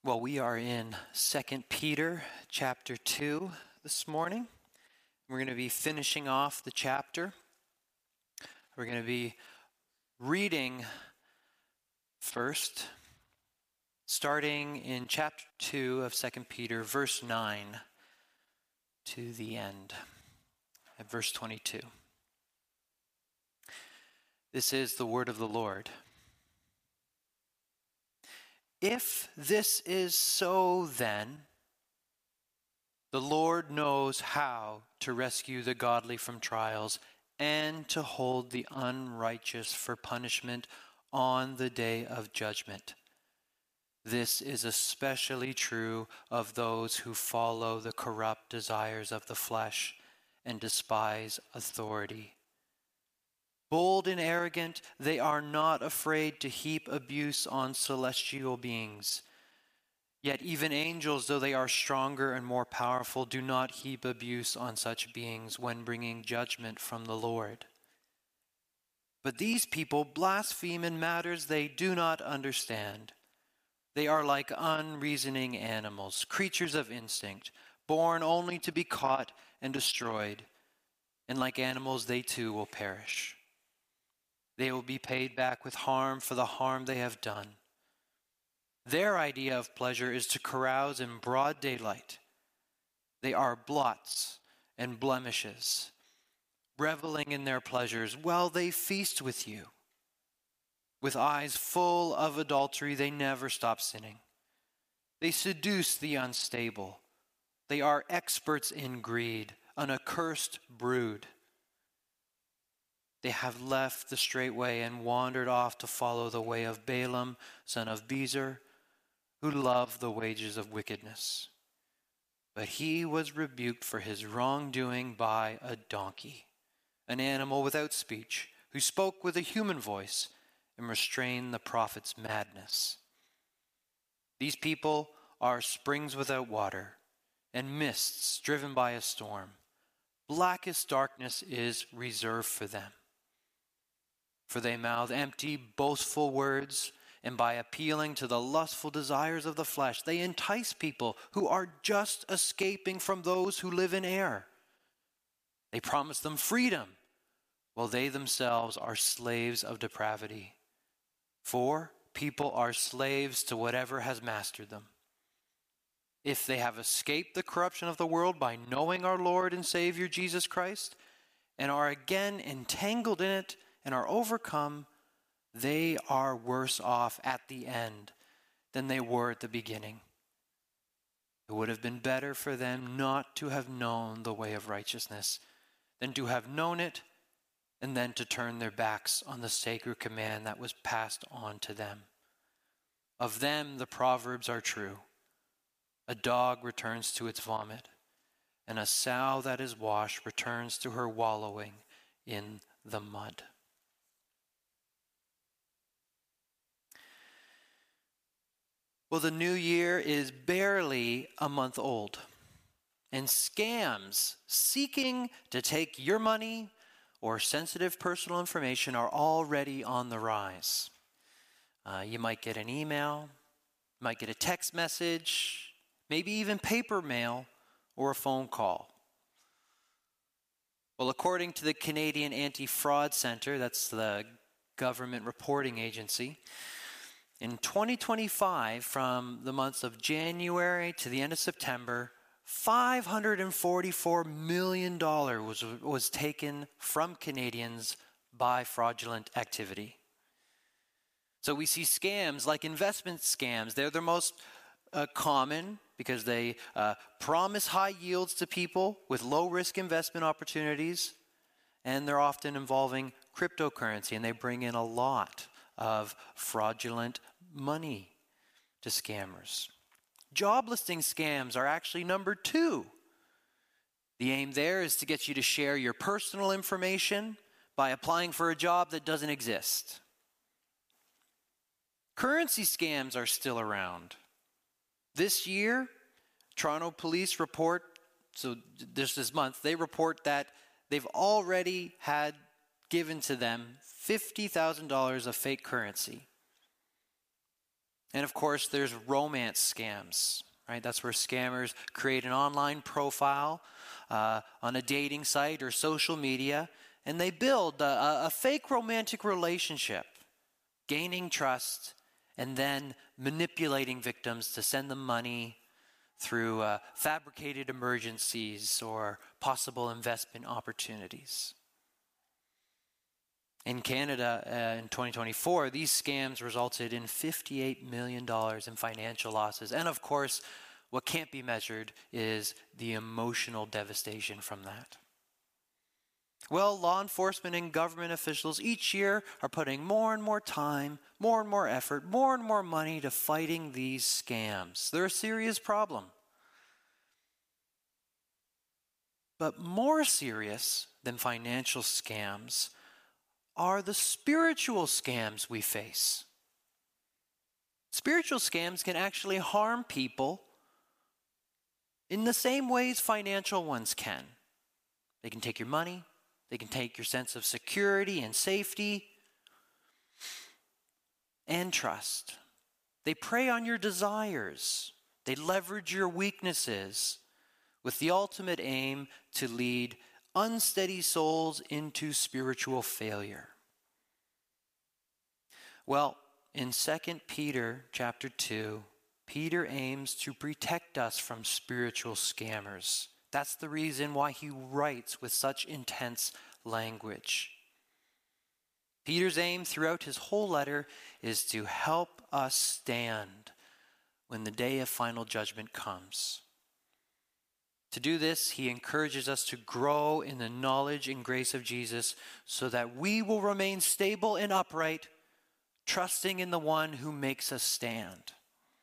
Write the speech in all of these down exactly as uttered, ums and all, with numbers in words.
Well, we are in Second Peter chapter two this morning. We're going to be finishing off the chapter. We're going to be reading first, starting in chapter two of Second Peter, verse nine to the end, at verse twenty-two. This is the word of the Lord. If this is so, then the Lord knows how to rescue the godly from trials and to hold the unrighteous for punishment on the day of judgment. This is especially true of those who follow the corrupt desires of the flesh and despise authority. Bold and arrogant, they are not afraid to heap abuse on celestial beings. Yet even angels, though they are stronger and more powerful, do not heap abuse on such beings when bringing judgment from the Lord. But these people blaspheme in matters they do not understand. They are like unreasoning animals, creatures of instinct, born only to be caught and destroyed. And like animals, they too will perish. They will be paid back with harm for the harm they have done. Their idea of pleasure is to carouse in broad daylight. They are blots and blemishes, reveling in their pleasures while they feast with you. With eyes full of adultery, they never stop sinning. They seduce the unstable. They are experts in greed, an accursed brood. They have left the straight way and wandered off to follow the way of Balaam, son of Bezer, who loved the wages of wickedness. But he was rebuked for his wrongdoing by a donkey, an animal without speech, who spoke with a human voice and restrained the prophet's madness. These people are springs without water and mists driven by a storm. Blackest darkness is reserved for them. For they mouth empty, boastful words, and by appealing to the lustful desires of the flesh, they entice people who are just escaping from those who live in error. They promise them freedom, while they themselves are slaves of depravity. For people are slaves to whatever has mastered them. If they have escaped the corruption of the world by knowing our Lord and Savior Jesus Christ, and are again entangled in it, and are overcome, they are worse off at the end than they were at the beginning. It would have been better for them not to have known the way of righteousness than to have known it and then to turn their backs on the sacred command that was passed on to them. Of them the proverbs are true. A dog returns to its vomit, and a sow that is washed returns to her wallowing in the mud. Well, the new year is barely a month old, and scams seeking to take your money or sensitive personal information are already on the rise. Uh, you might get an email, you might get a text message, maybe even paper mail or a phone call. Well, according to the Canadian Anti-Fraud Centre, that's the government reporting agency, in twenty twenty-five, from the months of January to the end of September, five hundred forty-four million dollars was, was taken from Canadians by fraudulent activity. So we see scams like investment scams. They're the most uh, common because they uh, promise high yields to people with low-risk investment opportunities, and they're often involving cryptocurrency, and they bring in a lot of fraudulent money to scammers. Job listing scams are actually number two. The aim there is to get you to share your personal information by applying for a job that doesn't exist. Currency scams are still around. This year, Toronto police report, so this this month, they report that they've already had given to them fifty thousand dollars of fake currency. And of course, there's romance scams, right? That's where scammers create an online profile uh, on a dating site or social media, and they build a, a fake romantic relationship, gaining trust, and then manipulating victims to send them money through uh, fabricated emergencies or possible investment opportunities. In Canada, uh, in twenty twenty-four, these scams resulted in fifty-eight million dollars in financial losses. And of course, what can't be measured is the emotional devastation from that. Well, law enforcement and government officials each year are putting more and more time, more and more effort, more and more money to fighting these scams. They're a serious problem. But more serious than financial scams are the spiritual scams we face. Spiritual scams can actually harm people in the same ways financial ones can. They can take your money. They can take your sense of security and safety and trust. They prey on your desires. They leverage your weaknesses with the ultimate aim to lead unsteady souls into spiritual failure. Well, in Second Peter chapter two, Peter aims to protect us from spiritual scammers. That's the reason why he writes with such intense language. Peter's aim throughout his whole letter is to help us stand when the day of final judgment comes. To do this, he encourages us to grow in the knowledge and grace of Jesus so that we will remain stable and upright, trusting in the one who makes us stand.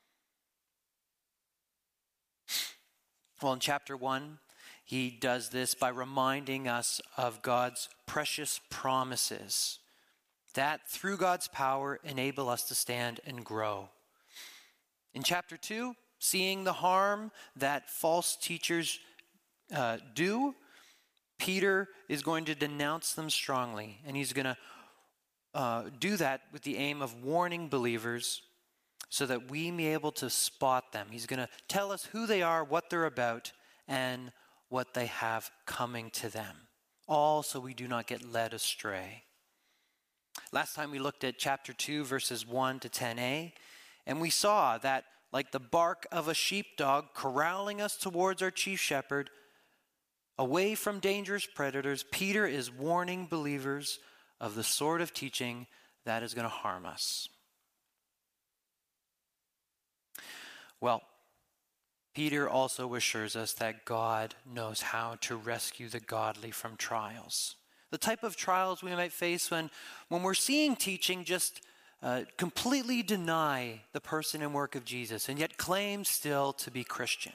Well, in chapter one, he does this by reminding us of God's precious promises that through God's power enable us to stand and grow. In chapter two, seeing the harm that false teachers uh, do, Peter is going to denounce them strongly, and he's going to uh, do that with the aim of warning believers so that we may be able to spot them. He's going to tell us who they are, what they're about, and what they have coming to them, all so we do not get led astray. Last time we looked at chapter two, verses one to ten a, and we saw that like the bark of a sheepdog corralling us towards our chief shepherd, away from dangerous predators, Peter is warning believers of the sort of teaching that is going to harm us. Well, Peter also assures us that God knows how to rescue the godly from trials. The type of trials we might face when, when we're seeing teaching just uh, completely deny the person and work of Jesus and yet claim still to be Christian.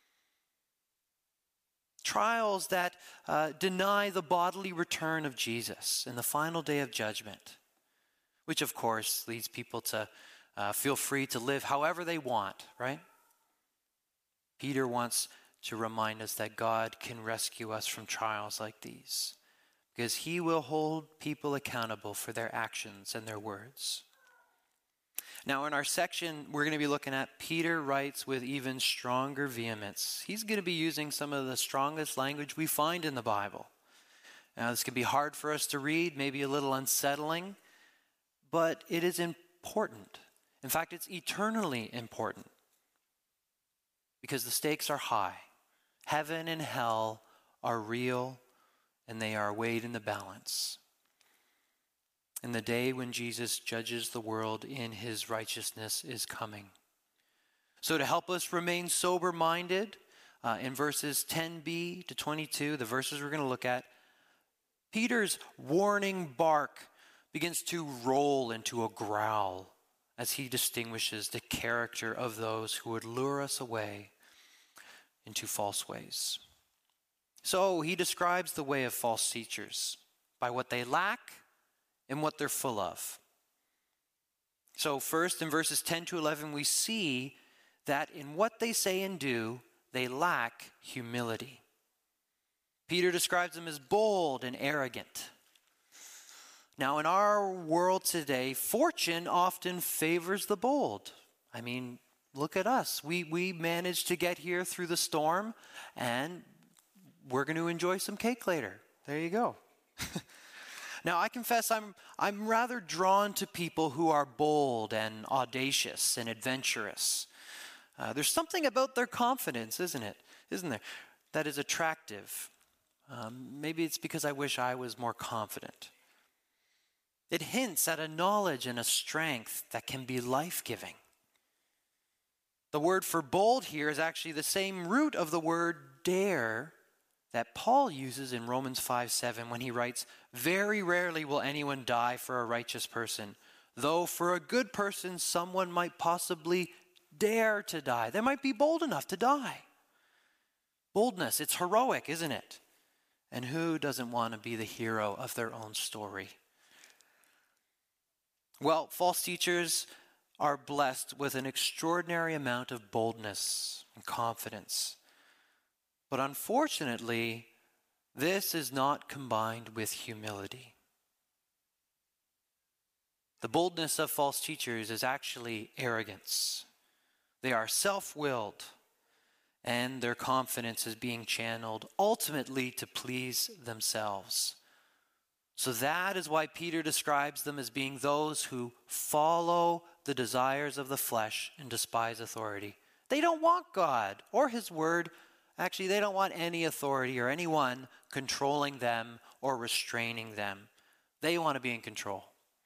Trials that uh, deny the bodily return of Jesus and the final day of judgment, which of course leads people to uh, feel free to live however they want, right? Peter wants to remind us that God can rescue us from trials like these because he will hold people accountable for their actions and their words. Now, in our section, we're going to be looking at Peter writes with even stronger vehemence. He's going to be using some of the strongest language we find in the Bible. Now, this can be hard for us to read, maybe a little unsettling, but it is important. In fact, it's eternally important because the stakes are high. Heaven and hell are real, and they are weighed in the balance. And the day when Jesus judges the world in his righteousness is coming. So to help us remain sober-minded, uh, in verses ten b to twenty-two, the verses we're going to look at, Peter's warning bark begins to roll into a growl as he distinguishes the character of those who would lure us away into false ways. So he describes the way of false teachers by what they lack and what they're full of. So first, in verses ten to eleven, we see that in what they say and do, they lack humility. Peter describes them as bold and arrogant. Now, in our world today, fortune often favors the bold. I mean, look at us. We, we managed to get here through the storm, and we're going to enjoy some cake later. There you go. Now, I confess I'm, I'm rather drawn to people who are bold and audacious and adventurous. Uh, there's something about their confidence, isn't it? Isn't there? That is attractive. Um, maybe it's because I wish I was more confident. It hints at a knowledge and a strength that can be life-giving. The word for bold here is actually the same root of the word dare that Paul uses in Romans five seven when he writes, "Very rarely will anyone die for a righteous person, though for a good person someone might possibly dare to die." They might be bold enough to die. Boldness, it's heroic, isn't it? And who doesn't want to be the hero of their own story? Well, false teachers are blessed with an extraordinary amount of boldness and confidence. But unfortunately, this is not combined with humility. The boldness of false teachers is actually arrogance. They are self-willed, and their confidence is being channeled ultimately to please themselves. So that is why Peter describes them as being those who follow the desires of the flesh and despise authority. They don't want God or his word. Actually, they don't want any authority or anyone controlling them or restraining them. They want to be in control.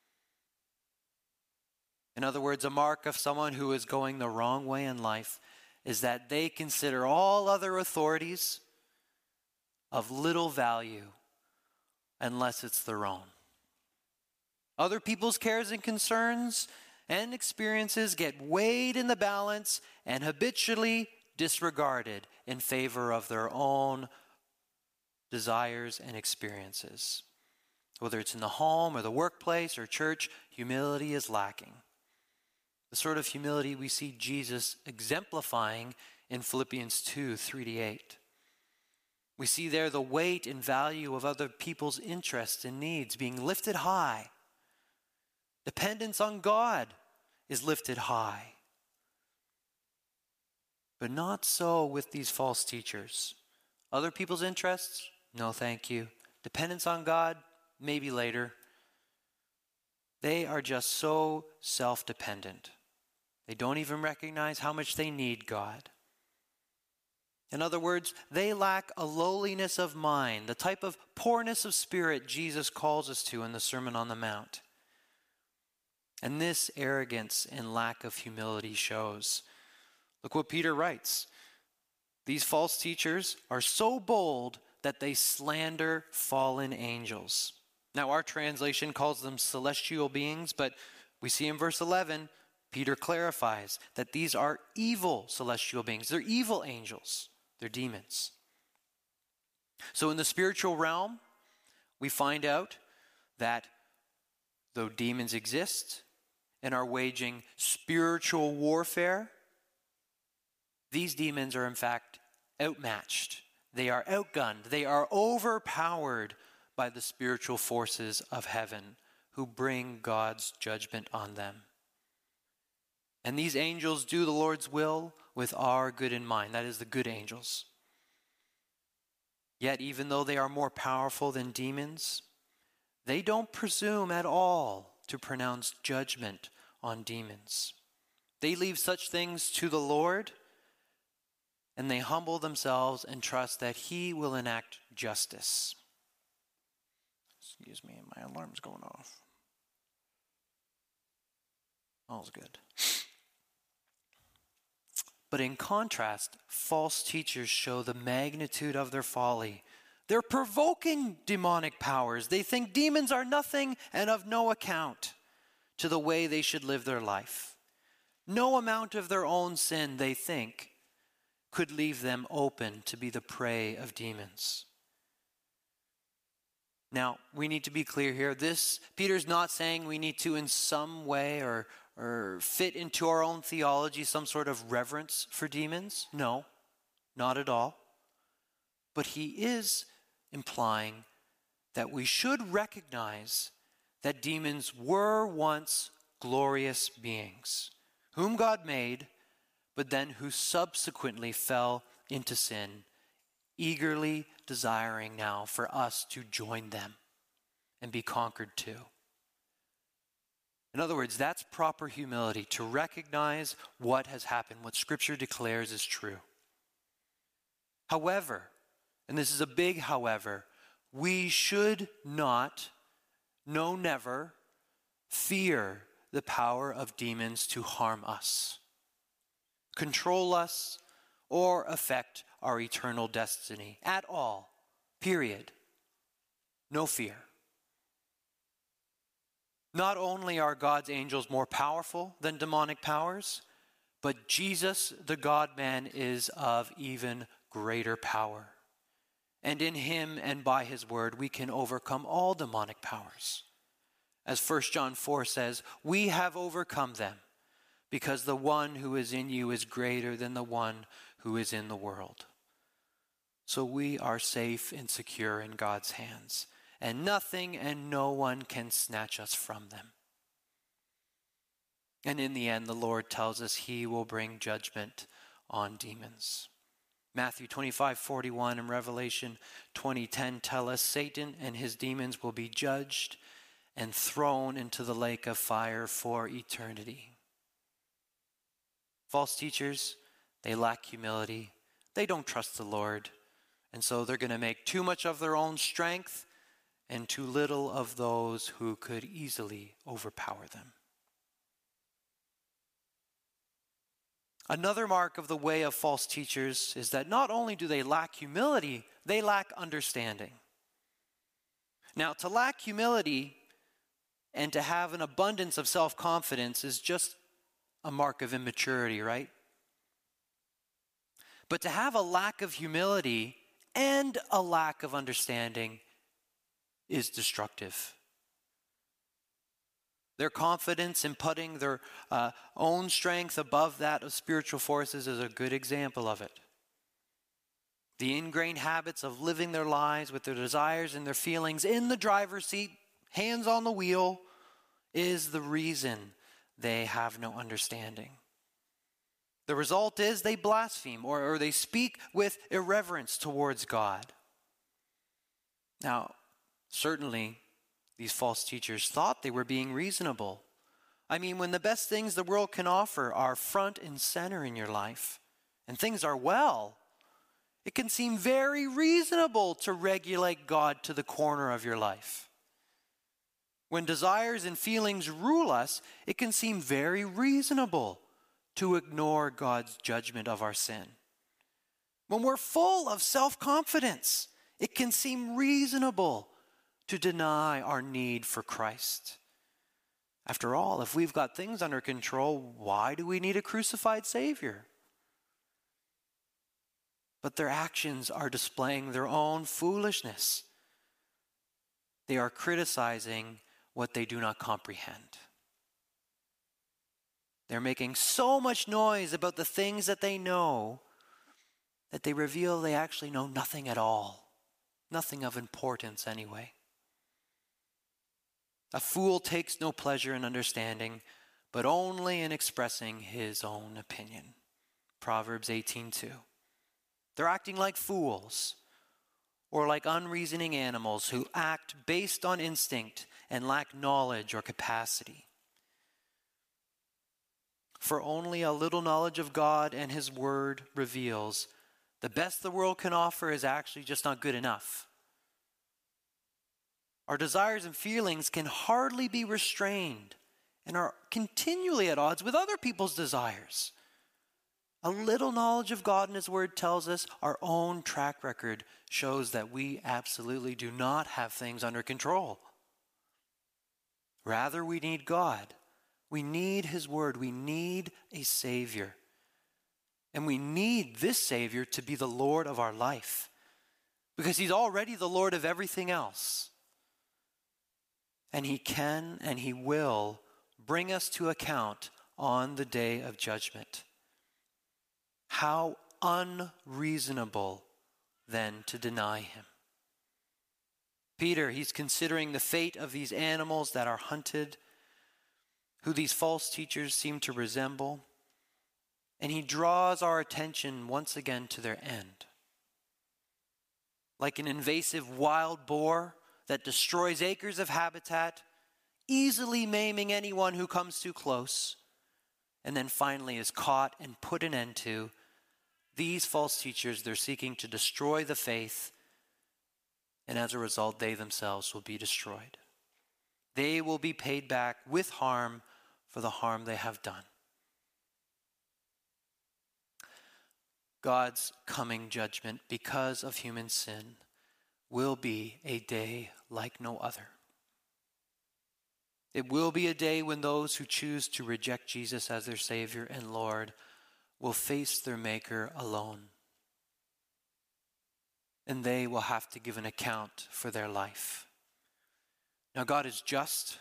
In other words, a mark of someone who is going the wrong way in life is that they consider all other authorities of little value unless it's their own. Other people's cares and concerns and experiences get weighed in the balance and habitually disregarded in favor of their own desires and experiences. Whether it's in the home or the workplace or church, humility is lacking. The sort of humility we see Jesus exemplifying in Philippians two, three to eight. We see there the weight and value of other people's interests and needs being lifted high. Dependence on God is lifted high. But not so with these false teachers. Other people's interests? No, thank you. Dependence on God? Maybe later. They are just so self-dependent. They don't even recognize how much they need God. In other words, they lack a lowliness of mind, the type of poorness of spirit Jesus calls us to in the Sermon on the Mount. And this arrogance and lack of humility shows. Look what Peter writes. These false teachers are so bold that they slander fallen angels. Now, our translation calls them celestial beings, but we see in verse eleven, Peter clarifies that these are evil celestial beings. They're evil angels. They're demons. So in the spiritual realm, we find out that though demons exist and are waging spiritual warfare, these demons are in fact outmatched. They are outgunned. They are overpowered by the spiritual forces of heaven who bring God's judgment on them. And these angels do the Lord's will with our good in mind. That is the good angels. Yet even though they are more powerful than demons, they don't presume at all to pronounce judgment on demons. They leave such things to the Lord, and they humble themselves and trust that he will enact justice. Excuse me, my alarm's going off. All's good. But in contrast, false teachers show the magnitude of their folly. They're provoking demonic powers. They think demons are nothing and of no account to the way they should live their life. No amount of their own sin, they think, could leave them open to be the prey of demons. Now, we need to be clear here. This, Peter's not saying we need to in some way or, or fit into our own theology some sort of reverence for demons. No, not at all. But he is implying that we should recognize that demons were once glorious beings whom God made, but then who subsequently fell into sin, eagerly desiring now for us to join them and be conquered too. In other words, that's proper humility, to recognize what has happened, what Scripture declares is true. However, and this is a big however, we should not, no never, fear the power of demons to harm us, control us, or affect our eternal destiny at all. Period. No fear. Not only are God's angels more powerful than demonic powers, but Jesus, the God-man, is of even greater power. And in him and by his word, we can overcome all demonic powers. As First John four says, we have overcome them because the one who is in you is greater than the one who is in the world. So we are safe and secure in God's hands, and nothing and no one can snatch us from them. And in the end, the Lord tells us he will bring judgment on demons. Matthew twenty-five forty-one and Revelation twenty ten tell us Satan and his demons will be judged and thrown into the lake of fire for eternity. False teachers, they lack humility. They don't trust the Lord. And so they're going to make too much of their own strength and too little of those who could easily overpower them. Another mark of the way of false teachers is that not only do they lack humility, they lack understanding. Now, to lack humility and to have an abundance of self-confidence is just a mark of immaturity, right? But to have a lack of humility and a lack of understanding is destructive. Their confidence in putting their uh, own strength above that of spiritual forces is a good example of it. The ingrained habits of living their lives with their desires and their feelings in the driver's seat, hands on the wheel, is the reason they have no understanding. The result is they blaspheme or, or they speak with irreverence towards God. Now, certainly, these false teachers thought they were being reasonable. I mean, when the best things the world can offer are front and center in your life, and things are well, it can seem very reasonable to regulate God to the corner of your life. When desires and feelings rule us, it can seem very reasonable to ignore God's judgment of our sin. When we're full of self-confidence, it can seem reasonable to deny our need for Christ. After all, if we've got things under control, why do we need a crucified Savior? But their actions are displaying their own foolishness. They are criticizing what they do not comprehend. They're making so much noise about the things that they know that they reveal they actually know nothing at all. Nothing of importance anyway. A fool takes no pleasure in understanding, but only in expressing his own opinion. Proverbs eighteen two. They're acting like fools, or like unreasoning animals who act based on instinct and lack knowledge or capacity. For only a little knowledge of God and his word reveals the best the world can offer is actually just not good enough. Our desires and feelings can hardly be restrained and are continually at odds with other people's desires. A little knowledge of God and his word tells us our own track record shows that we absolutely do not have things under control. Rather, we need God. We need his word. We need a Savior. And we need this Savior to be the Lord of our life, because he's already the Lord of everything else. And he can and he will bring us to account on the day of judgment. How unreasonable then to deny him. Peter, he's considering the fate of these animals that are hunted, who these false teachers seem to resemble, and he draws our attention once again to their end. Like an invasive wild boar that destroys acres of habitat, easily maiming anyone who comes too close, and then finally is caught and put an end to, these false teachers, they're seeking to destroy the faith, and as a result, they themselves will be destroyed. They will be paid back with harm for the harm they have done. God's coming judgment because of human sin will be a day like no other. It will be a day when those who choose to reject Jesus as their Savior and Lord will face their Maker alone. And they will have to give an account for their life. Now, God is just,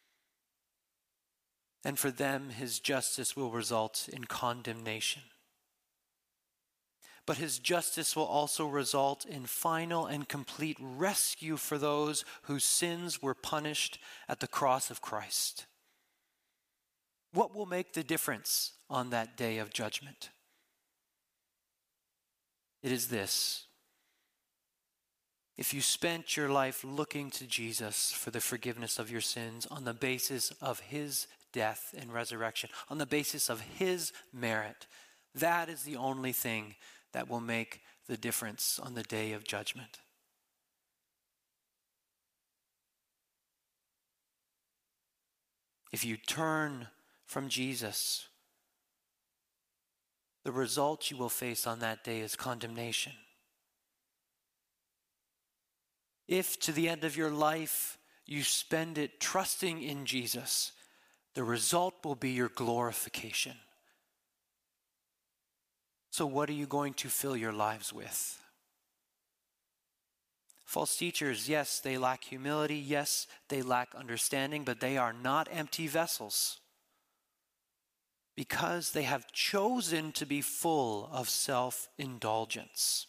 and for them, his justice will result in condemnation. But his justice will also result in final and complete rescue for those whose sins were punished at the cross of Christ. What will make the difference on that day of judgment? It is this. If you spent your life looking to Jesus for the forgiveness of your sins on the basis of his death and resurrection, on the basis of his merit, that is the only thing that will make the difference on the day of judgment. If you turn from Jesus, the result you will face on that day is condemnation. If to the end of your life you spend it trusting in Jesus, the result will be your glorification. So what are you going to fill your lives with? False teachers, yes, they lack humility. Yes, they lack understanding, but they are not empty vessels because they have chosen to be full of self-indulgence.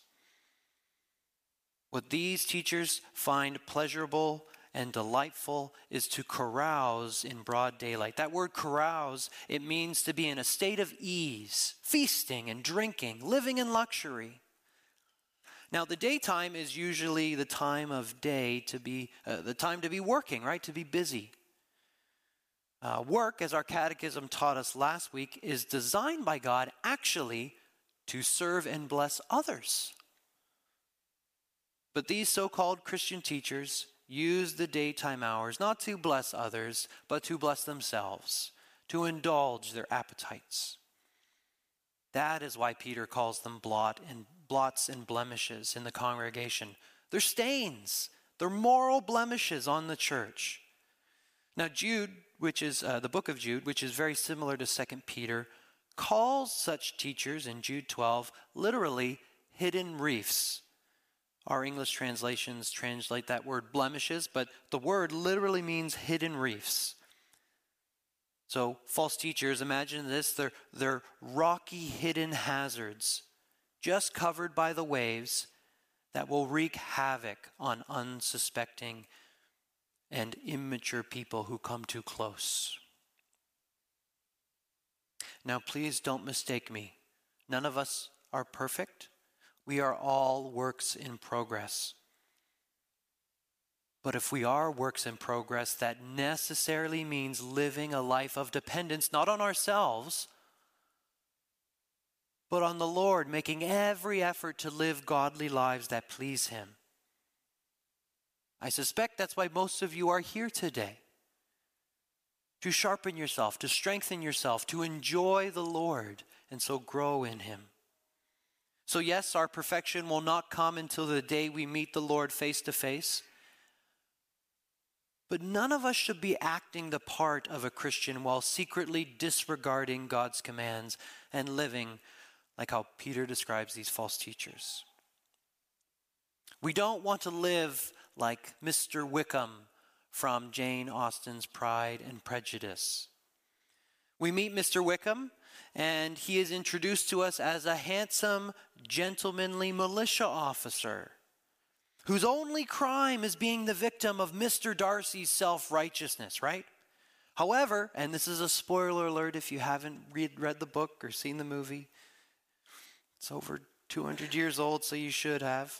What these teachers find pleasurable and delightful is to carouse in broad daylight. That word carouse, it means to be in a state of ease, feasting and drinking, living in luxury. Now, the daytime is usually the time of day to be, uh, the time to be working, right? To be busy. Uh, work, as our catechism taught us last week, is designed by God actually to serve and bless others. But these so-called Christian teachers use the daytime hours not to bless others, but to bless themselves, to indulge their appetites. That is why Peter calls them blot and blots and blemishes in the congregation. They're stains. They're moral blemishes on the church. Now, Jude, which is uh, the book of Jude, which is very similar to Second Peter, calls such teachers in Jude twelve literally hidden reefs. Our English translations translate that word blemishes, but the word literally means hidden reefs. So false teachers, imagine this, they're, they're rocky hidden hazards just covered by the waves that will wreak havoc on unsuspecting and immature people who come too close. Now please don't mistake me. None of us are perfect. We are all works in progress. But if we are works in progress, that necessarily means living a life of dependence, not on ourselves, but on the Lord, making every effort to live godly lives that please him. I suspect that's why most of you are here today. To sharpen yourself, to strengthen yourself, to enjoy the Lord, and so grow in him. So yes, our perfection will not come until the day we meet the Lord face to face. But none of us should be acting the part of a Christian while secretly disregarding God's commands and living like how Peter describes these false teachers. We don't want to live like Mister Wickham from Jane Austen's Pride and Prejudice. We meet Mister Wickham, and he is introduced to us as a handsome, gentlemanly militia officer whose only crime is being the victim of Mister Darcy's self-righteousness, right? However, and this is a spoiler alert if you haven't read, read the book or seen the movie, it's over two hundred years old, so you should have.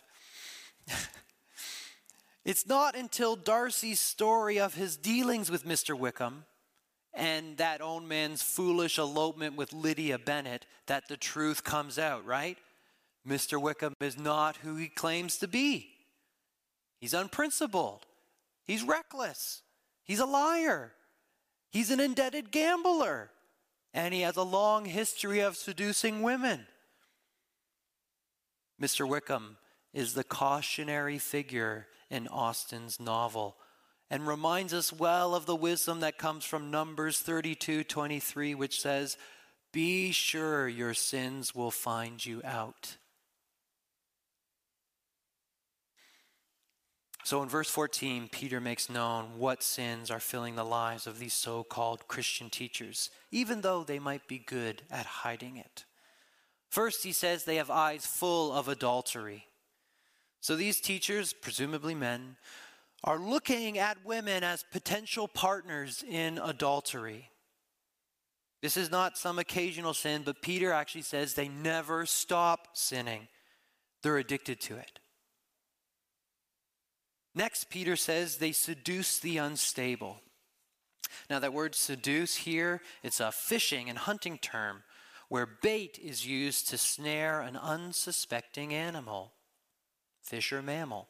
It's not until Darcy's story of his dealings with Mister Wickham and that old man's foolish elopement with Lydia Bennet that the truth comes out, right? Mister Wickham is not who he claims to be. He's unprincipled. He's reckless. He's a liar. He's an indebted gambler. And he has a long history of seducing women. Mister Wickham is the cautionary figure in Austen's novel and reminds us well of the wisdom that comes from Numbers thirty-two twenty-three, which says, "Be sure your sins will find you out." So in verse fourteen, Peter makes known what sins are filling the lives of these so-called Christian teachers, even though they might be good at hiding it. First, he says they have eyes full of adultery. So these teachers, presumably men, are looking at women as potential partners in adultery. This is not some occasional sin, but Peter actually says they never stop sinning. They're addicted to it. Next, Peter says they seduce the unstable. Now that word seduce here, it's a fishing and hunting term where bait is used to snare an unsuspecting animal, fish or mammal.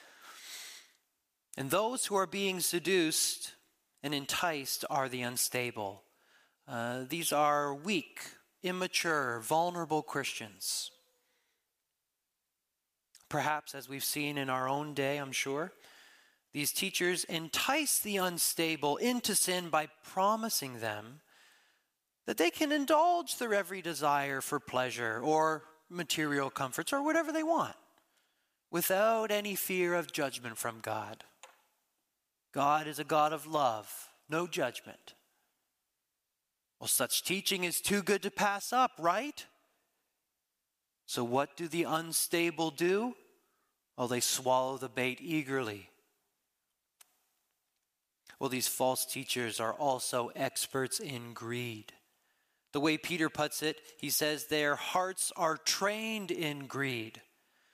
And those who are being seduced and enticed are the unstable. Uh, these are weak, immature, vulnerable Christians. Perhaps, as we've seen in our own day, I'm sure, these teachers entice the unstable into sin by promising them that they can indulge their every desire for pleasure or material comforts or whatever they want without any fear of judgment from God. God is a God of love, no judgment. Well, such teaching is too good to pass up, right? So what do the unstable do? Well, they swallow the bait eagerly. Well, these false teachers are also experts in greed. The way Peter puts it, he says their hearts are trained in greed.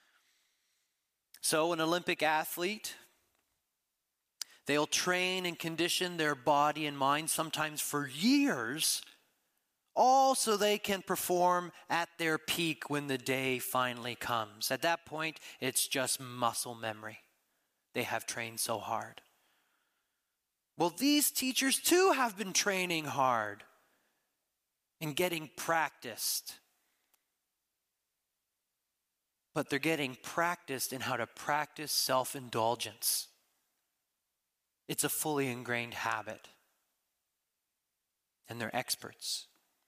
So an Olympic athlete, they'll train and condition their body and mind sometimes for years, all so they can perform at their peak when the day finally comes. At that point, it's just muscle memory. They have trained so hard. Well, these teachers too have been training hard and getting practiced. But they're getting practiced in how to practice self-indulgence. It's a fully ingrained habit. And they're experts.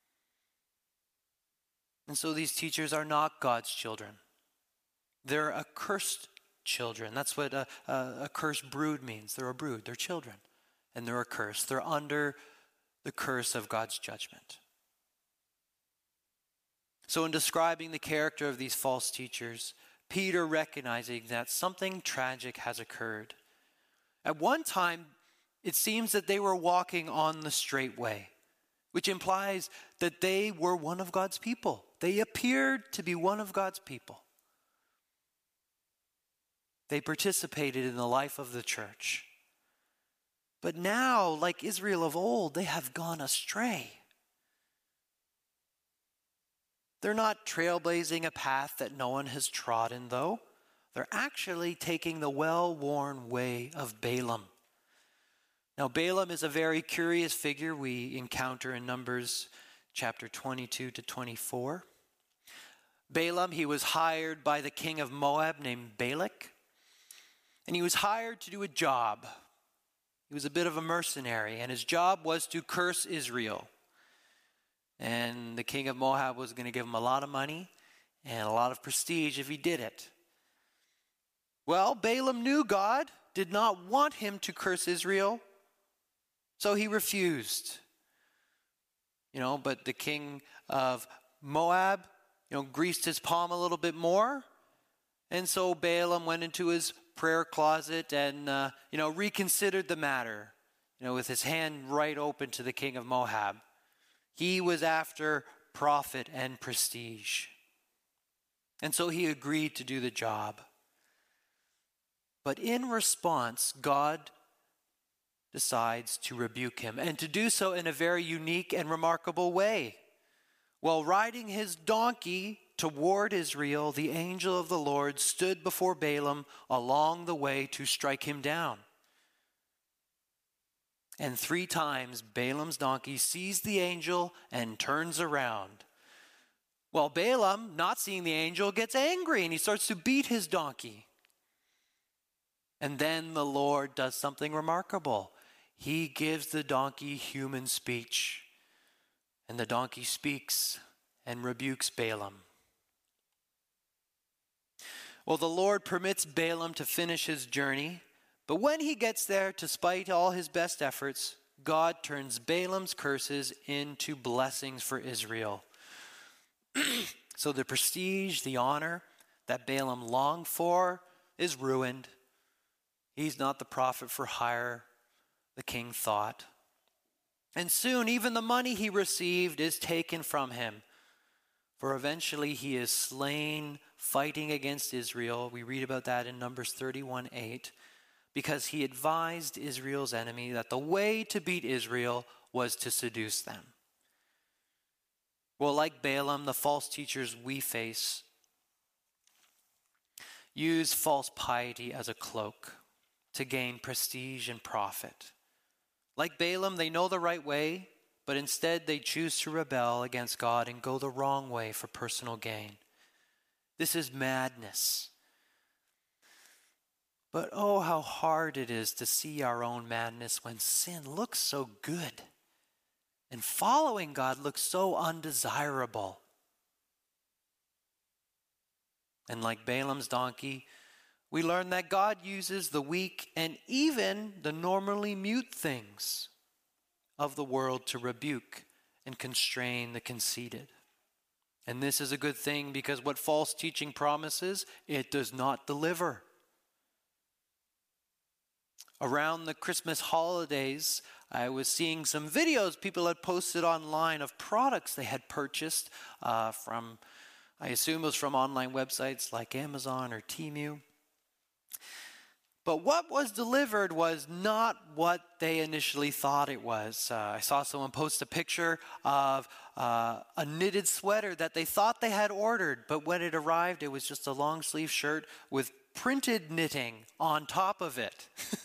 And so these teachers are not God's children. They're accursed children. That's what a, a, a cursed brood means. They're a brood. They're children. And they're accursed. They're under the curse of God's judgment. So in describing the character of these false teachers, Peter recognizing that something tragic has occurred. At one time, it seems that they were walking on the straight way, which implies that they were one of God's people. They appeared to be one of God's people. They participated in the life of the church. But now, like Israel of old, they have gone astray. They're not trailblazing a path that no one has trodden, though. They're actually taking the well-worn way of Balaam. Now, Balaam is a very curious figure we encounter in Numbers chapter twenty-two to twenty-four. Balaam, he was hired by the king of Moab named Balak, and he was hired to do a job. He was a bit of a mercenary, and his job was to curse Israel. And the king of Moab was going to give him a lot of money and a lot of prestige if he did it. Well, Balaam knew God did not want him to curse Israel, so he refused. You know, but the king of Moab, you know, greased his palm a little bit more. And so Balaam went into his prayer closet and, uh, you know, reconsidered the matter. you know, with his hand right open to the king of Moab. He was after profit and prestige. And so he agreed to do the job. But in response, God decides to rebuke him, and to do so in a very unique and remarkable way. While riding his donkey toward Israel, the angel of the Lord stood before Balaam along the way to strike him down. And three times Balaam's donkey sees the angel and turns around. While Balaam, not seeing the angel, gets angry and he starts to beat his donkey. And then the Lord does something remarkable. He gives the donkey human speech. And the donkey speaks and rebukes Balaam. Well, the Lord permits Balaam to finish his journey, but when he gets there, despite all his best efforts, God turns Balaam's curses into blessings for Israel. So the prestige, the honor that Balaam longed for is ruined. He's not the prophet for hire, the king thought. And soon even the money he received is taken from him. For eventually he is slain fighting against Israel. We read about that in Numbers thirty-one eight. Because he advised Israel's enemy that the way to beat Israel was to seduce them. Well, like Balaam, the false teachers we face use false piety as a cloak to gain prestige and profit. Like Balaam, they know the right way, but instead they choose to rebel against God and go the wrong way for personal gain. This is madness. But oh, how hard it is to see our own madness when sin looks so good and following God looks so undesirable. And like Balaam's donkey, we learn that God uses the weak and even the normally mute things of the world to rebuke and constrain the conceited. And this is a good thing because what false teaching promises, it does not deliver. Around the Christmas holidays, I was seeing some videos people had posted online of products they had purchased uh, from, I assume it was from online websites like Amazon or Temu. But what was delivered was not what they initially thought it was. Uh, I saw someone post a picture of uh, a knitted sweater that they thought they had ordered, but when it arrived, it was just a long sleeve shirt with printed knitting on top of it.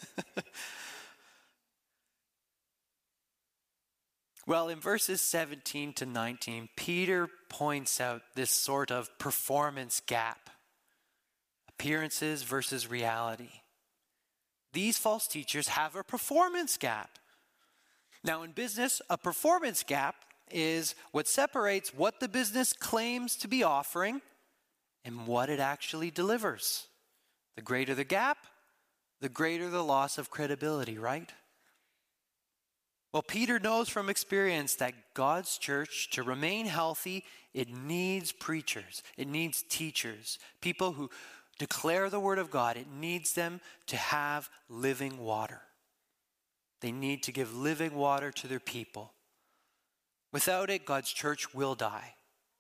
Well, in verses seventeen to nineteen, Peter points out this sort of performance gap. Appearances versus reality. These false teachers have a performance gap. Now in business, a performance gap is what separates what the business claims to be offering and what it actually delivers. The greater the gap, the greater the loss of credibility, right? Well, Peter knows from experience that God's church, to remain healthy, it needs preachers, it needs teachers, people who declare the word of God. It needs them to have living water. They need to give living water to their people. Without it, God's church will die.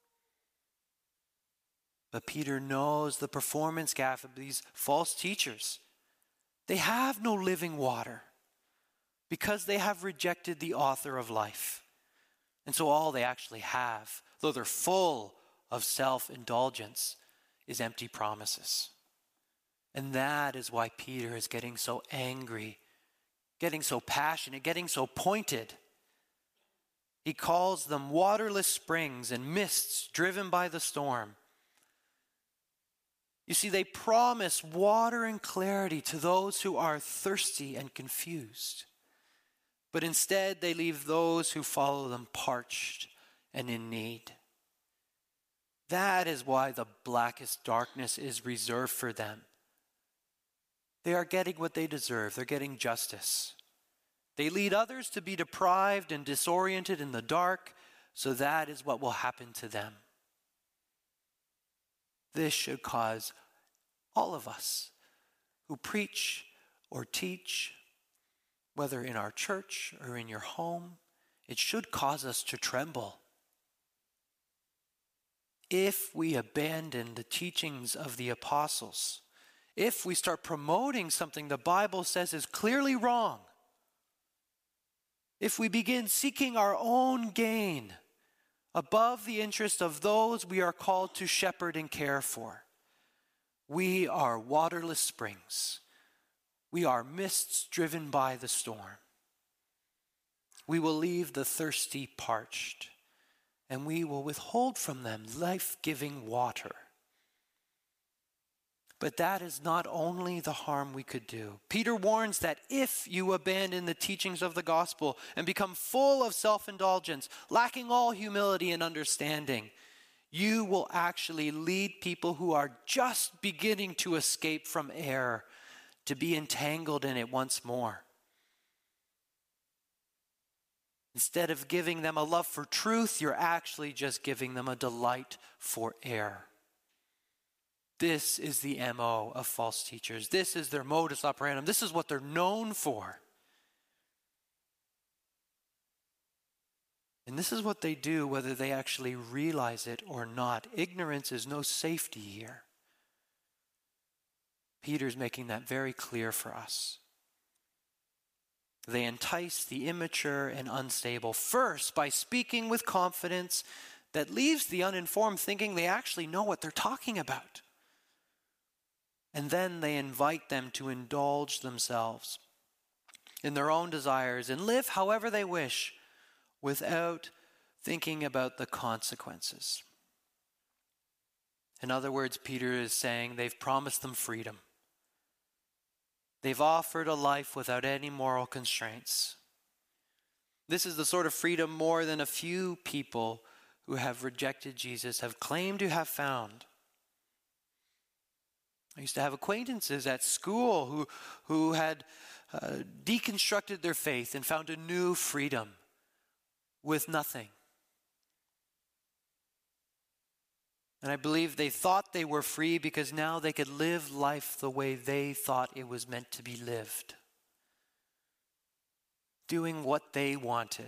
But Peter knows the performance gap of these false teachers. They have no living water because they have rejected the author of life. And so all they actually have, though they're full of self-indulgence, is empty promises. And that is why Peter is getting so angry, getting so passionate, getting so pointed. He calls them waterless springs and mists driven by the storm. You see, they promise water and clarity to those who are thirsty and confused. But instead, they leave those who follow them parched and in need. That is why the blackest darkness is reserved for them. They are getting what they deserve. They're getting justice. They lead others to be deprived and disoriented in the dark, so that is what will happen to them. This should cause all of us who preach or teach whether in our church or in your home, it should cause us to tremble. If we abandon the teachings of the apostles, if we start promoting something the Bible says is clearly wrong, if we begin seeking our own gain above the interest of those we are called to shepherd and care for, we are waterless springs. We are mists driven by the storm. We will leave the thirsty parched, and we will withhold from them life-giving water. But that is not only the harm we could do. Peter warns that if you abandon the teachings of the gospel and become full of self-indulgence, lacking all humility and understanding, you will actually lead people who are just beginning to escape from error to be entangled in it once more. Instead of giving them a love for truth, you're actually just giving them a delight for error. This is the M O of false teachers. This is their modus operandum. This is what they're known for. And this is what they do whether they actually realize it or not. Ignorance is no safety here. Peter's making that very clear for us. They entice the immature and unstable, first by speaking with confidence that leaves the uninformed thinking they actually know what they're talking about. And then they invite them to indulge themselves in their own desires and live however they wish without thinking about the consequences. In other words, Peter is saying they've promised them freedom. They've offered a life without any moral constraints. This is the sort of freedom more than a few people who have rejected Jesus have claimed to have found. I used to have acquaintances at school who, who had uh, deconstructed their faith and found a new freedom with nothing. And I believe they thought they were free because now they could live life the way they thought it was meant to be lived. Doing what they wanted.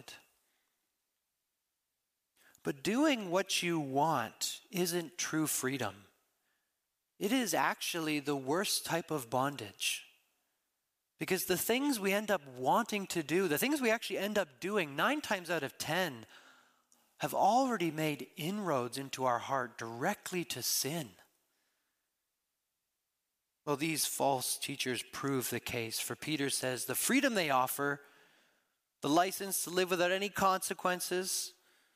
But doing what you want isn't true freedom. It is actually the worst type of bondage. Because the things we end up wanting to do, the things we actually end up doing, nine times out of ten, have already made inroads into our heart directly to sin. Well, these false teachers prove the case. For Peter says the freedom they offer, the license to live without any consequences,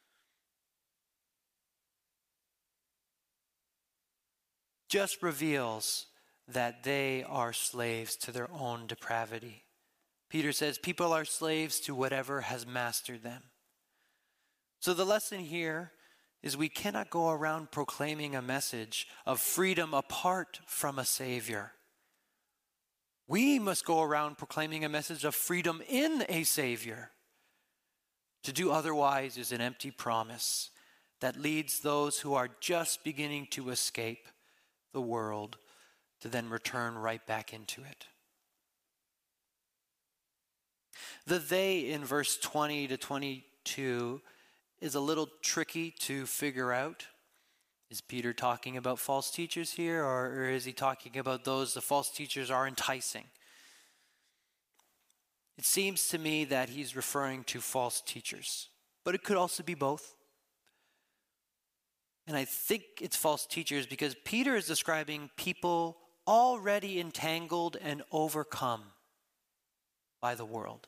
just reveals that they are slaves to their own depravity. Peter says people are slaves to whatever has mastered them. So the lesson here is we cannot go around proclaiming a message of freedom apart from a Savior. We must go around proclaiming a message of freedom in a Savior. To do otherwise is an empty promise that leads those who are just beginning to escape the world to then return right back into it. The they in verse twenty to twenty-two is a little tricky to figure out. Is Peter talking about false teachers here, or, or is he talking about those the false teachers are enticing? It seems to me that he's referring to false teachers, but it could also be both. And I think it's false teachers because Peter is describing people already entangled and overcome by the world.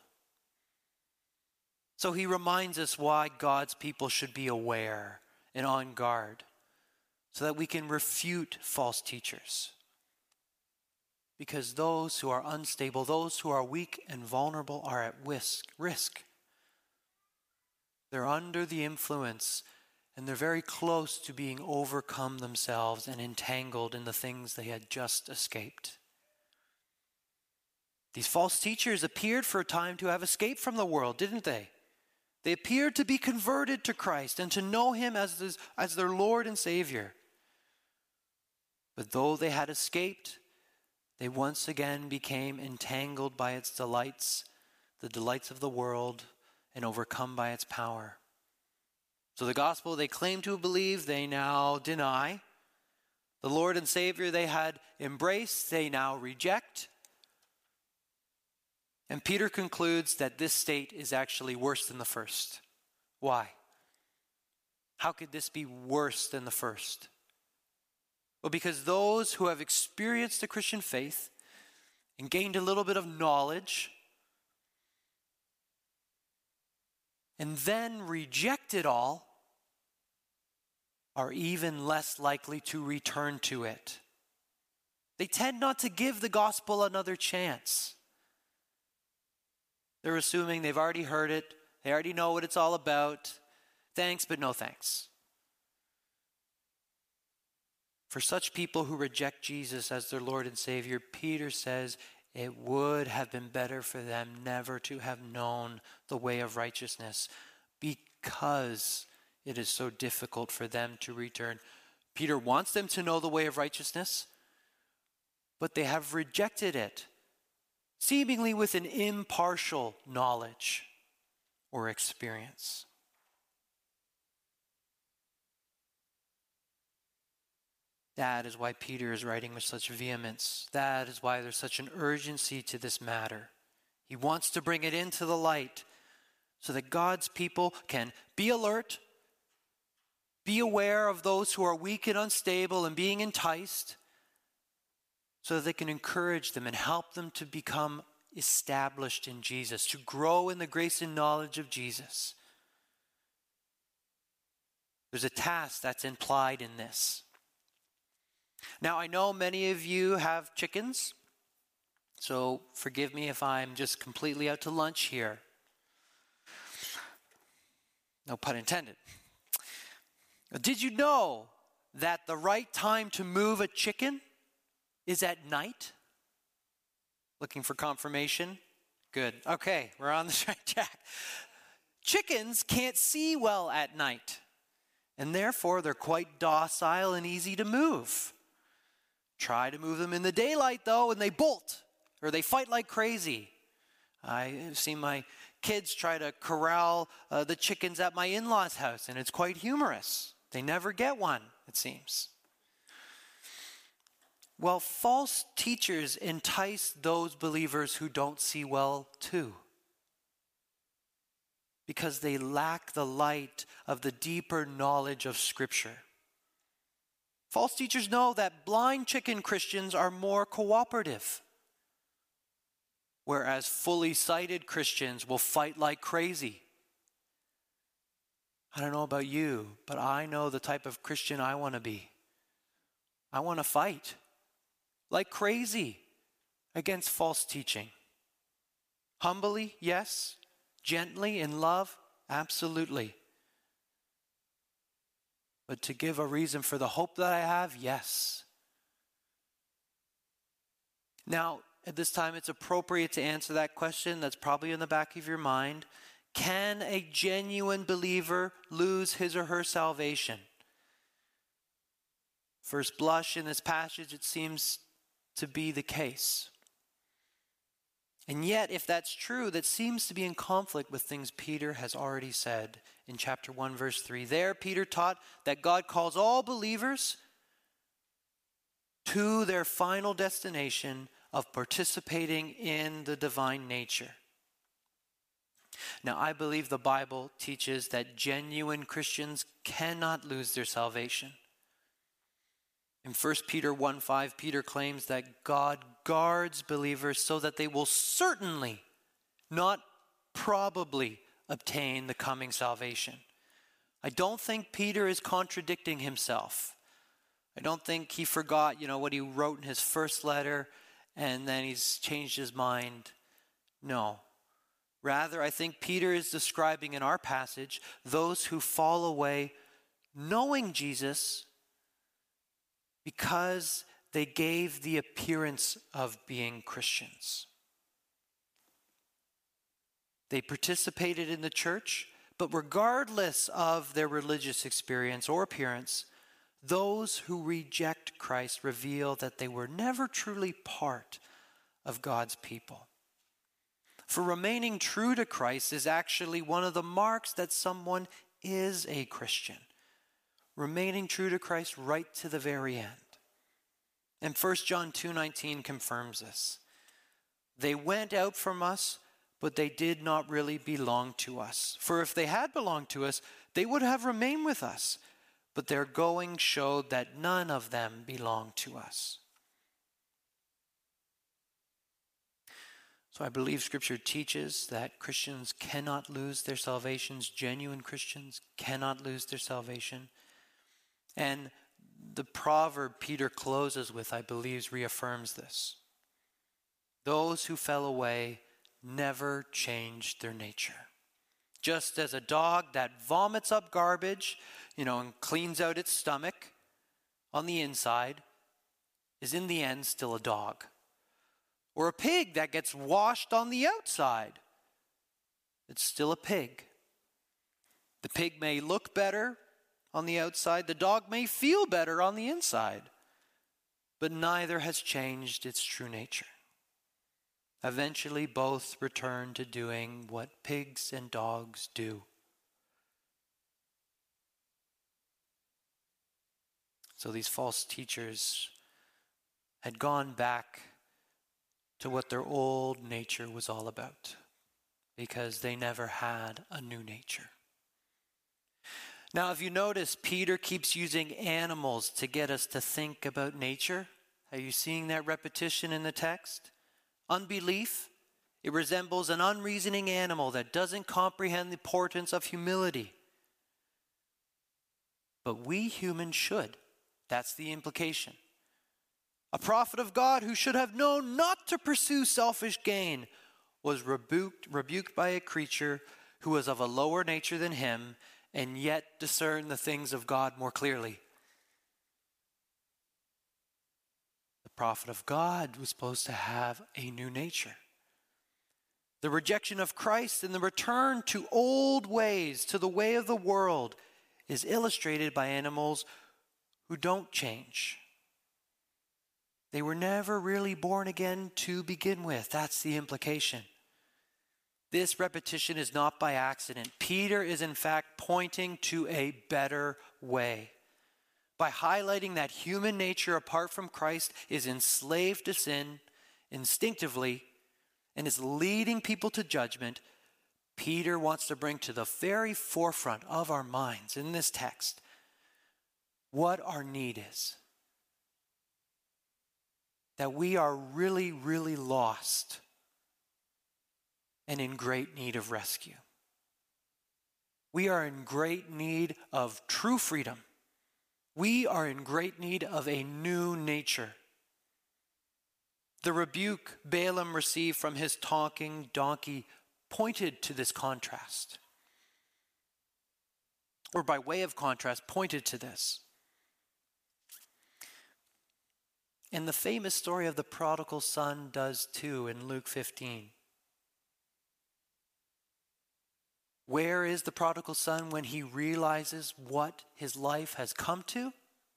So he reminds us why God's people should be aware and on guard so that we can refute false teachers. Because those who are unstable, those who are weak and vulnerable are at risk. They're under the influence and they're very close to being overcome themselves and entangled in the things they had just escaped. These false teachers appeared for a time to have escaped from the world, didn't they? They appeared to be converted to Christ and to know him as, this, as their Lord and Savior. But though they had escaped, they once again became entangled by its delights, the delights of the world and overcome by its power. So the gospel they claim to believe, they now deny. The Lord and Savior they had embraced, they now reject. And Peter concludes that this state is actually worse than the first. Why? How could this be worse than the first? Well, because those who have experienced the Christian faith and gained a little bit of knowledge and then reject it all are even less likely to return to it. They tend not to give the gospel another chance. They're assuming they've already heard it, they already know what it's all about. Thanks, but no thanks. For such people who reject Jesus as their Lord and Savior, Peter says it would have been better for them never to have known the way of righteousness because it is so difficult for them to return. Peter wants them to know the way of righteousness, but they have rejected it, seemingly with an impartial knowledge or experience. That is why Peter is writing with such vehemence. That is why there's such an urgency to this matter. He wants to bring it into the light so that God's people can be alert, be aware of those who are weak and unstable and being enticed, so that they can encourage them and help them to become established in Jesus, to grow in the grace and knowledge of Jesus. There's a task that's implied in this. Now, I know many of you have chickens, so forgive me if I'm just completely out to lunch here. No pun intended. Did you know that the right time to move a chicken is at night? Looking for confirmation? Good. Okay, we're on the right track. Chickens can't see well at night, and therefore they're quite docile and easy to move. Try to move them in the daylight, though, and they bolt, or they fight like crazy. I've seen my kids try to corral uh, the chickens at my in-laws' house, and it's quite humorous. They never get one, it seems. Well, false teachers entice those believers who don't see well, too, because they lack the light of the deeper knowledge of Scripture. False teachers know that blind chicken Christians are more cooperative, whereas fully sighted Christians will fight like crazy. I don't know about you, but I know the type of Christian I want to be. I want to fight like crazy against false teaching. Humbly, yes. Gently, in love, absolutely. But to give a reason for the hope that I have, yes. Now, at this time, it's appropriate to answer that question that's probably in the back of your mind. Can a genuine believer lose his or her salvation? First blush in this passage, it seems to be the case. And yet, if that's true, that seems to be in conflict with things Peter has already said in chapter one, verse three. There, Peter taught that God calls all believers to their final destination of participating in the divine nature. Now, I believe the Bible teaches that genuine Christians cannot lose their salvation. In First Peter one five, Peter claims that God guards believers so that they will certainly, not probably, obtain the coming salvation. I don't think Peter is contradicting himself. I don't think he forgot, you know, what he wrote in his first letter and then he's changed his mind. No. Rather, I think Peter is describing in our passage those who fall away knowing Jesus because they gave the appearance of being Christians. They participated in the church, but regardless of their religious experience or appearance, those who reject Christ reveal that they were never truly part of God's people. For remaining true to Christ is actually one of the marks that someone is a Christian. Remaining true to Christ right to the very end. And First John two nineteen confirms this. They went out from us, but they did not really belong to us. For if they had belonged to us, they would have remained with us. But their going showed that none of them belonged to us. So I believe Scripture teaches that Christians cannot lose their salvations. Genuine Christians cannot lose their salvation. And the proverb Peter closes with, I believe, reaffirms this. Those who fell away never changed their nature. Just as a dog that vomits up garbage, you know, and cleans out its stomach on the inside, is in the end still a dog. Or a pig that gets washed on the outside, it's still a pig. The pig may look better on the outside, the dog may feel better on the inside, but neither has changed its true nature. Eventually, both return to doing what pigs and dogs do. So these false teachers had gone back to what their old nature was all about, because they never had a new nature. Now, if you notice, Peter keeps using animals to get us to think about nature. Are you seeing that repetition in the text? Unbelief, it resembles an unreasoning animal that doesn't comprehend the importance of humility. But we humans should. That's the implication. A prophet of God who should have known not to pursue selfish gain was rebuked, rebuked by a creature who was of a lower nature than him and yet discerned the things of God more clearly. The prophet of God was supposed to have a new nature. The rejection of Christ and the return to old ways, to the way of the world, is illustrated by animals who don't change. They were never really born again to begin with. That's the implication. This repetition is not by accident. Peter is in fact pointing to a better way. By highlighting that human nature apart from Christ is enslaved to sin instinctively and is leading people to judgment, Peter wants to bring to the very forefront of our minds in this text what our need is. That we are really, really lost and in great need of rescue. We are in great need of true freedom. We are in great need of a new nature. The rebuke Balaam received from his talking donkey pointed to this contrast. Or by way of contrast, pointed to this. And the famous story of the prodigal son does too in Luke fifteen. Where is the prodigal son when he realizes what his life has come to?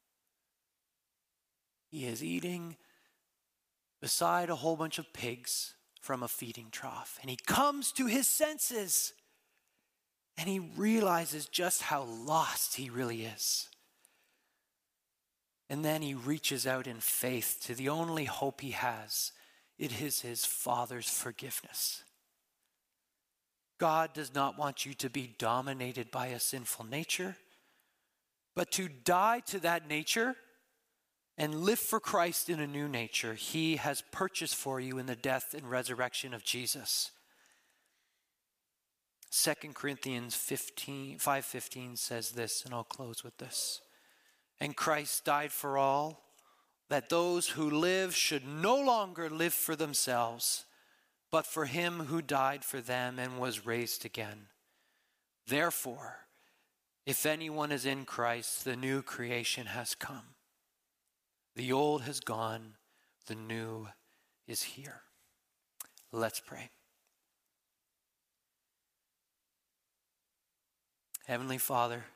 He is eating beside a whole bunch of pigs from a feeding trough. And he comes to his senses. And he realizes just how lost he really is. And then he reaches out in faith to the only hope he has. It is his Father's forgiveness. God does not want you to be dominated by a sinful nature, but to die to that nature and live for Christ in a new nature he has purchased for you in the death and resurrection of Jesus. Second Corinthians five fifteen says this, and I'll close with this. And Christ died for all, that those who live should no longer live for themselves, but for him who died for them and was raised again. Therefore, if anyone is in Christ, the new creation has come. The old has gone, the new is here. Let's pray. Heavenly Father,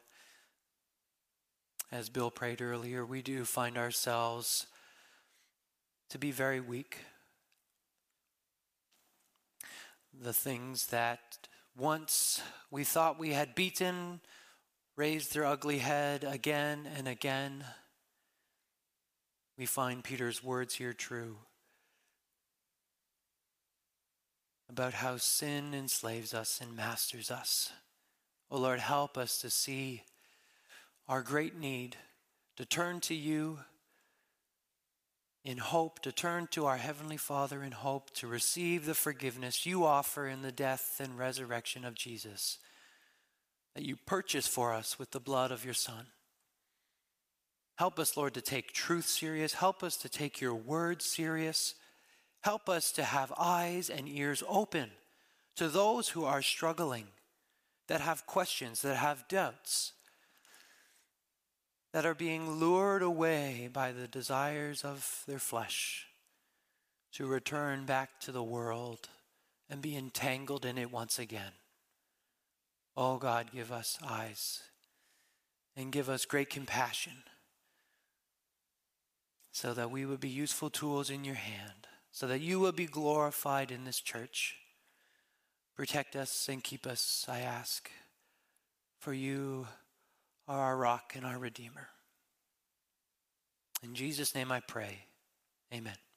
as Bill prayed earlier, we do find ourselves to be very weak. the things that once we thought we had beaten raised their ugly head again and again. We find Peter's words here true about how sin enslaves us and masters us. Oh Lord, help us to see our great need to turn to you in hope, to turn to our Heavenly Father in hope, to receive the forgiveness you offer in the death and resurrection of Jesus, that you purchase for us with the blood of your Son. Help us, Lord, to take truth serious. Help us to take your word serious. Help us to have eyes and ears open to those who are struggling, that have questions, that have doubts, that are being lured away by the desires of their flesh to return back to the world and be entangled in it once again. Oh God, give us eyes and give us great compassion so that we would be useful tools in your hand, so that you will be glorified in this church. Protect us and keep us, I ask, for you are our rock and our Redeemer. In Jesus' name I pray. Amen.